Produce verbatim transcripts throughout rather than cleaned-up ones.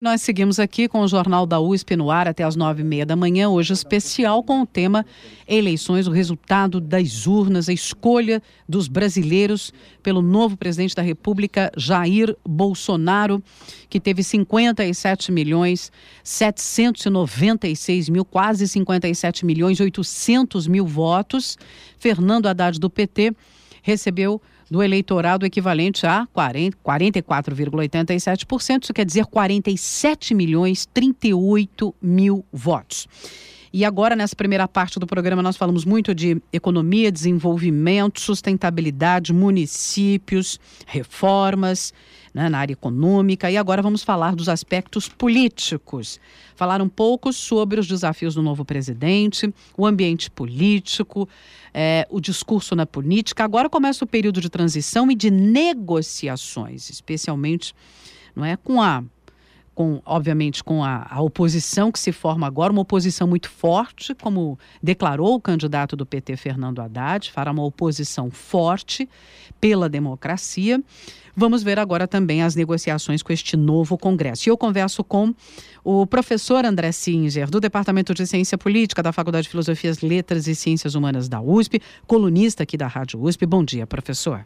Nós seguimos aqui com o Jornal da U S P no ar até as nove e meia da manhã, hoje especial com o tema eleições, o resultado das urnas, a escolha dos brasileiros pelo novo presidente da República, Jair Bolsonaro, que teve cinquenta e sete milhões setecentos e noventa e seis mil, quase cinquenta e sete milhões oitocentos mil votos. Fernando Haddad, do P T, recebeu do eleitorado equivalente a quarenta e quatro vírgula oitenta e sete por cento, isso quer dizer quarenta e sete milhões trinta e oito mil votos. E agora, nessa primeira parte do programa, nós falamos muito de economia, desenvolvimento, sustentabilidade, municípios, reformas, né, na área econômica. E agora vamos falar dos aspectos políticos. Falar um pouco sobre os desafios do novo presidente, o ambiente político, é, o discurso na política. Agora começa o período de transição e de negociações, especialmente, não é, com a... Com, obviamente, com a, a oposição que se forma agora, uma oposição muito forte, como declarou o candidato do P T, Fernando Haddad, fará uma oposição forte pela democracia. Vamos ver agora também as negociações com este novo Congresso. E eu converso com o professor André Singer, do Departamento de Ciência Política da Faculdade de Filosofia, Letras e Ciências Humanas da U S P, colunista aqui da Rádio U S P. Bom dia, professor.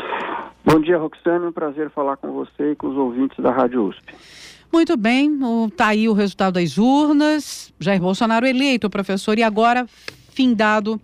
Bom dia, Roxane. Um prazer falar com você e com os ouvintes da Rádio U S P. Muito bem, está aí o resultado das urnas, Jair Bolsonaro eleito, professor, e agora, findado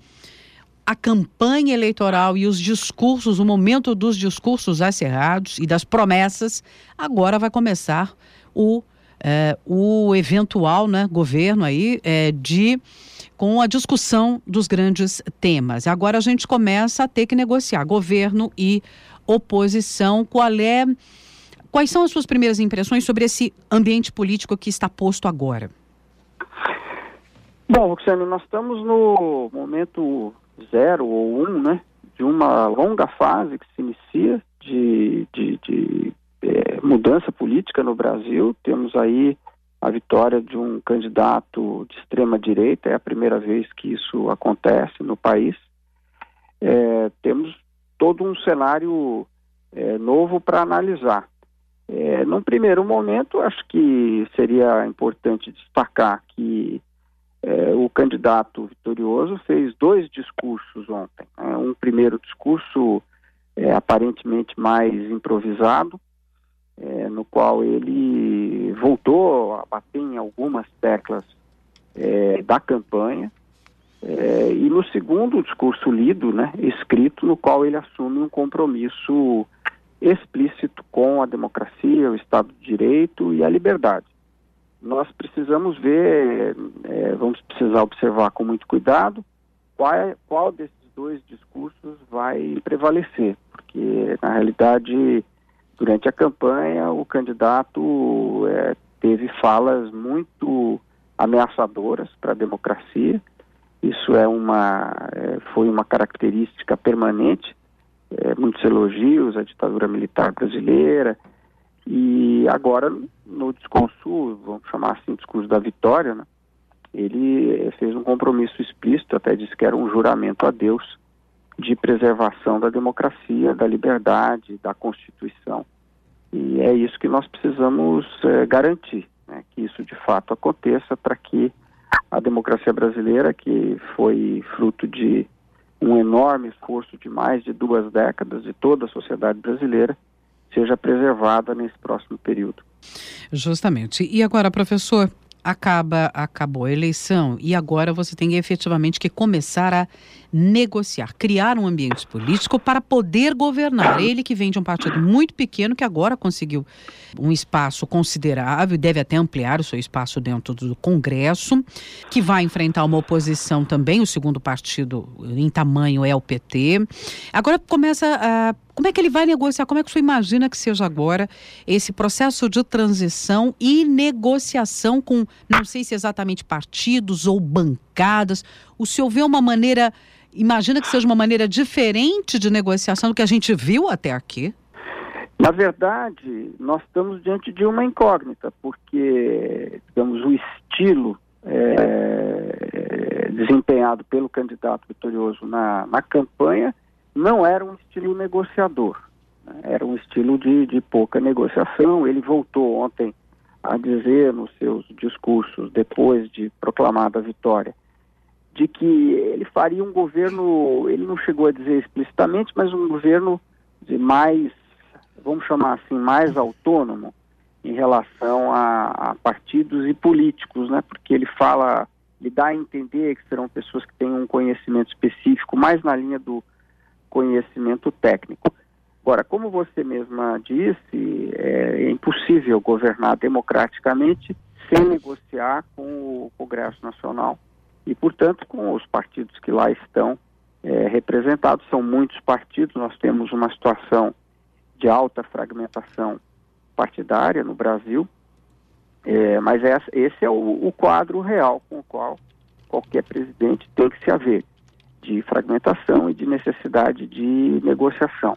a campanha eleitoral e os discursos, o momento dos discursos acerrados e das promessas, agora vai começar o, é, o eventual, né, governo aí, é, de, com a discussão dos grandes temas. Agora a gente começa a ter que negociar governo e oposição. Qual é... Quais são as suas primeiras impressões sobre esse ambiente político que está posto agora? Bom, Roxane, nós estamos no momento zero ou um, né, de uma longa fase que se inicia de, de, de é, mudança política no Brasil. Temos aí a vitória de um candidato de extrema-direita, é a primeira vez que isso acontece no país. É, temos todo um cenário é, novo para analisar. É, num primeiro momento, acho que seria importante destacar que é, o candidato vitorioso fez dois discursos ontem. Né? Um primeiro discurso é, aparentemente mais improvisado, é, no qual ele voltou a bater em algumas teclas é, da campanha, é, e no segundo discurso lido, né, escrito, no qual ele assume um compromisso explícito com a democracia, o Estado de Direito e a liberdade. Nós precisamos ver, é, vamos precisar observar com muito cuidado qual, é, qual desses dois discursos vai prevalecer, porque na realidade, durante a campanha, o candidato é, teve falas muito ameaçadoras para a democracia. Isso é uma, é, foi uma característica permanente. É, muitos elogios à ditadura militar brasileira, e agora no discurso, vamos chamar assim, discurso da vitória, né, ele fez um compromisso explícito, até disse que era um juramento a Deus de preservação da democracia, da liberdade, da Constituição, e é isso que nós precisamos é, garantir, né, que isso de fato aconteça, para que a democracia brasileira, que foi fruto de um enorme esforço de mais de duas décadas de toda a sociedade brasileira, seja preservada nesse próximo período. Justamente. E agora, professor, acaba, acabou a eleição e agora você tem efetivamente que começar a negociar, criar um ambiente político para poder governar. Ele que vem de um partido muito pequeno, que agora conseguiu um espaço considerável, deve até ampliar o seu espaço dentro do Congresso, que vai enfrentar uma oposição também, o segundo partido em tamanho é o P T. Agora começa a... Como é que ele vai negociar? Como é que o senhor imagina que seja agora esse processo de transição e negociação com, não sei se exatamente partidos ou bancadas? O senhor vê uma maneira, imagina que seja uma maneira diferente de negociação do que a gente viu até aqui? Na verdade, nós estamos diante de uma incógnita, porque, digamos, o estilo é, desempenhado pelo candidato vitorioso na, na campanha não era um estilo negociador, né? Era um estilo de, de pouca negociação. Ele voltou ontem a dizer nos seus discursos, depois de proclamada a vitória, de que ele faria um governo, ele não chegou a dizer explicitamente, mas um governo de mais, vamos chamar assim, mais autônomo em relação a, a partidos e políticos, né? Porque ele fala, ele dá a entender que serão pessoas que têm um conhecimento específico, mais na linha do conhecimento técnico. Agora, como você mesma disse, é impossível governar democraticamente sem negociar com o Congresso Nacional e, portanto, com os partidos que lá estão é, representados. São muitos partidos, nós temos uma situação de alta fragmentação partidária no Brasil, é, mas essa, esse é o, o quadro real com o qual qualquer presidente tem que se haver, de fragmentação e de necessidade de negociação.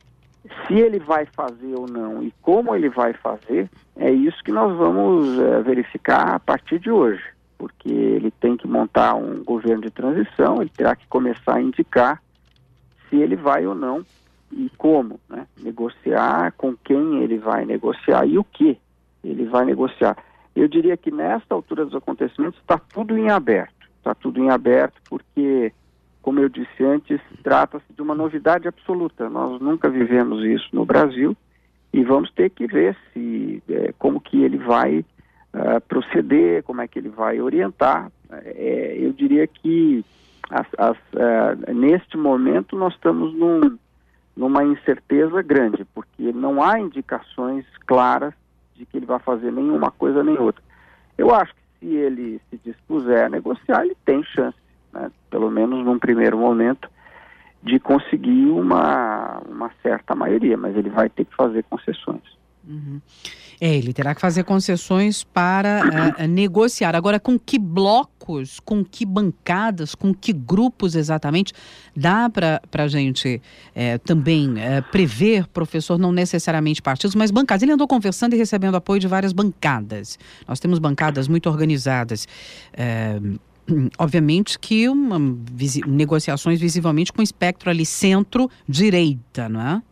Se ele vai fazer ou não e como ele vai fazer, é isso que nós vamos é, verificar a partir de hoje, porque ele tem que montar um governo de transição, ele terá que começar a indicar se ele vai ou não e como, né? Negociar, com quem ele vai negociar e o que ele vai negociar. Eu diria que nesta altura dos acontecimentos está tudo em aberto, está tudo em aberto porque, como eu disse antes, trata-se de uma novidade absoluta. Nós nunca vivemos isso no Brasil e vamos ter que ver se, é, como que ele vai uh, proceder, como é que ele vai orientar. É, eu diria que as, as, uh, neste momento nós estamos num, numa incerteza grande, porque não há indicações claras de que ele vai fazer nenhuma coisa nem outra. Eu acho que se ele se dispuser a negociar, ele tem chance, né, pelo menos num primeiro momento, de conseguir uma, uma certa maioria, mas ele vai ter que fazer concessões. Uhum. É, ele terá que fazer concessões para uh, negociar. Agora, com que blocos, com que bancadas, com que grupos exatamente dá para a gente é, também é, prever, professor, não necessariamente partidos, mas bancadas? Ele andou conversando e recebendo apoio de várias bancadas. Nós temos bancadas muito organizadas. É, obviamente que uma, visi, negociações visivelmente com espectro ali centro-direita, não é?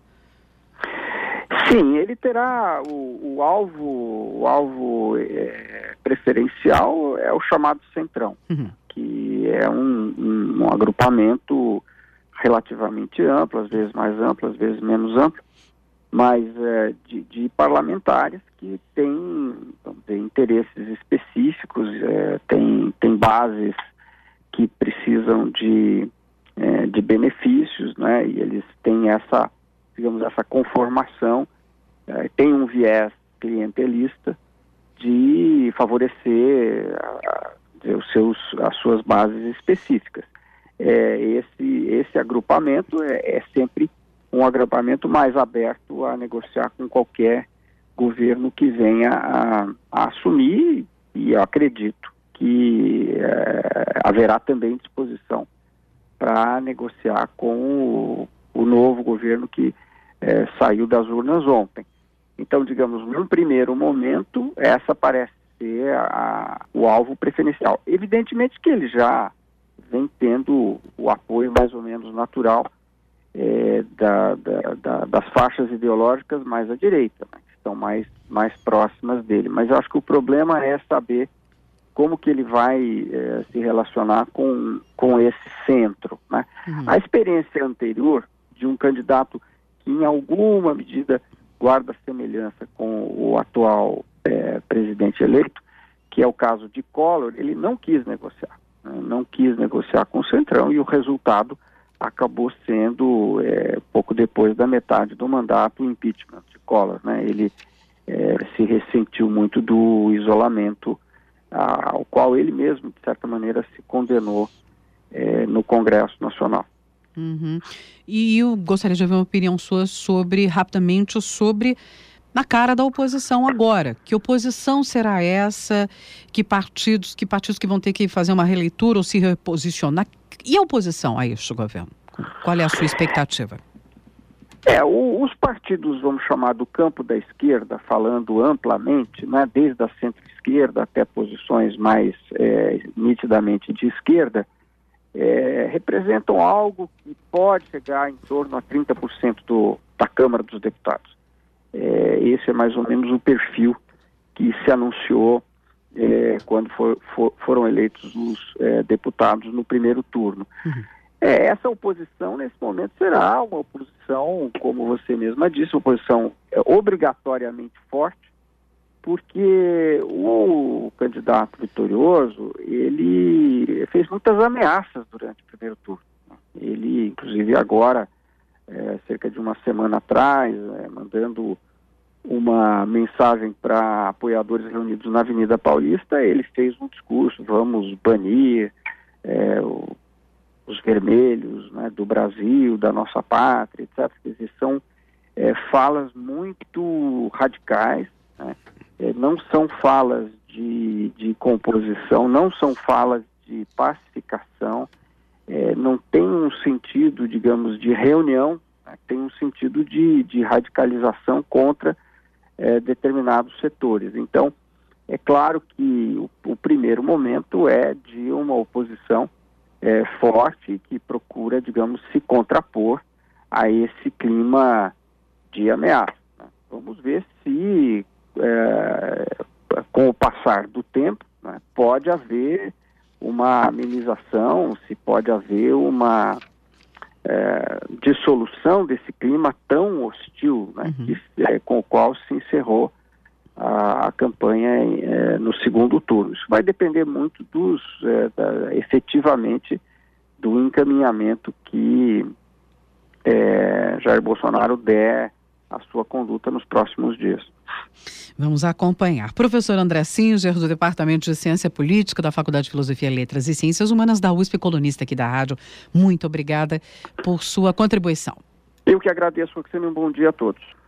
Sim, ele terá o, o alvo, o alvo é, preferencial é o chamado Centrão, uhum. que é um, um, um agrupamento relativamente amplo, às vezes mais amplo, às vezes menos amplo, mas é, de, de parlamentares que têm, têm interesses específicos, é, têm, têm bases que precisam de, é, de benefícios, né? E eles têm essa, digamos, essa conformação, é, tem um viés clientelista de favorecer a, a, os seus, as suas bases específicas. É, esse, esse agrupamento é, é sempre um agrupamento mais aberto a negociar com qualquer governo que venha a, a assumir, e eu acredito que é, haverá também disposição para negociar com o, o novo governo que é, saiu das urnas ontem. Então, digamos, num primeiro momento, essa parece ser a, a, o alvo preferencial. Evidentemente que ele já vem tendo o apoio mais ou menos natural é, da, da, da, das faixas ideológicas mais à direita, né, que estão mais, mais próximas dele. Mas eu acho que o problema é saber como que ele vai é, se relacionar com, com esse centro, né? Uhum. A experiência anterior de um candidato que em alguma medida guarda semelhança com o atual é, presidente eleito, que é o caso de Collor, ele não quis negociar, né? não quis negociar com o Centrão e o resultado acabou sendo, é, pouco depois da metade do mandato, o impeachment de Collor, né? Ele é, se ressentiu muito do isolamento a, ao qual ele mesmo, de certa maneira, se condenou é, no Congresso Nacional. Uhum. E eu gostaria de ouvir uma opinião sua sobre, rapidamente, sobre na cara da oposição agora. Que oposição será essa? Que partidos, que partidos que vão ter que fazer uma releitura ou se reposicionar? E a oposição a este governo? Qual é a sua expectativa? É, o, os partidos, vamos chamar, do campo da esquerda, falando amplamente, né, desde a centro-esquerda até posições mais é, nitidamente de esquerda, É, representam algo que pode chegar em torno a trinta por cento do, da Câmara dos Deputados. É, esse é mais ou menos o perfil que se anunciou é, quando for, for, foram eleitos os é, deputados no primeiro turno. Uhum. É, essa oposição, nesse momento, será uma oposição, como você mesma disse, uma oposição é, obrigatoriamente forte, porque o candidato vitorioso, ele fez muitas ameaças durante o primeiro turno. Ele, inclusive agora, é, cerca de uma semana atrás, é, mandando uma mensagem para apoiadores reunidos na Avenida Paulista, ele fez um discurso: vamos banir é, o, os vermelhos, né, do Brasil, da nossa pátria, etcétera. Quer dizer, são é, falas muito radicais, né? É, não são falas de, de composição, não são falas de pacificação, é, não tem um sentido, digamos, de reunião, né? Tem um sentido de, de radicalização contra é, determinados setores. Então, é claro que o, o primeiro momento é de uma oposição é, forte que procura, digamos, se contrapor a esse clima de ameaça, né? Vamos ver se É, com o passar do tempo, né, pode haver uma amenização, se pode haver uma é, dissolução desse clima tão hostil, né, uhum. que, é, com o qual se encerrou a, a campanha é, no segundo turno. Isso vai depender muito dos, é, da, efetivamente, do encaminhamento que é, Jair Bolsonaro der a sua conduta nos próximos dias. Vamos acompanhar. Professor André Singer, do Departamento de Ciência Política da Faculdade de Filosofia, Letras e Ciências Humanas da U S P, colunista aqui da rádio, muito obrigada por sua contribuição. Eu que agradeço, Roxane, um bom dia a todos.